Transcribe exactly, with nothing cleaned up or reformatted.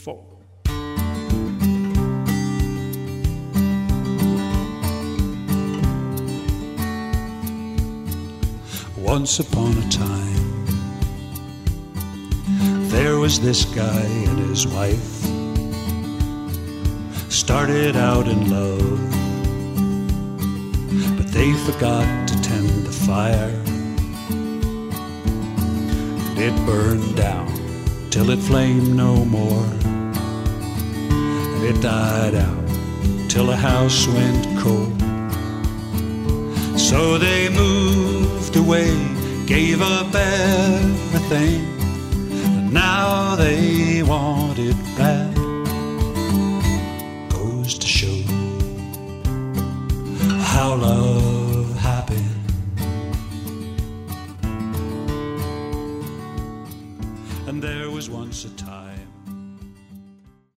four. Once upon a time, there was this guy and his wife. Started out in love, but they forgot to tend the fire. And it burned down till it flamed no more. And it died out till the house went cold. So they moved away, gave up everything, and now they want it back. Goes to show how love happened. And there was once a time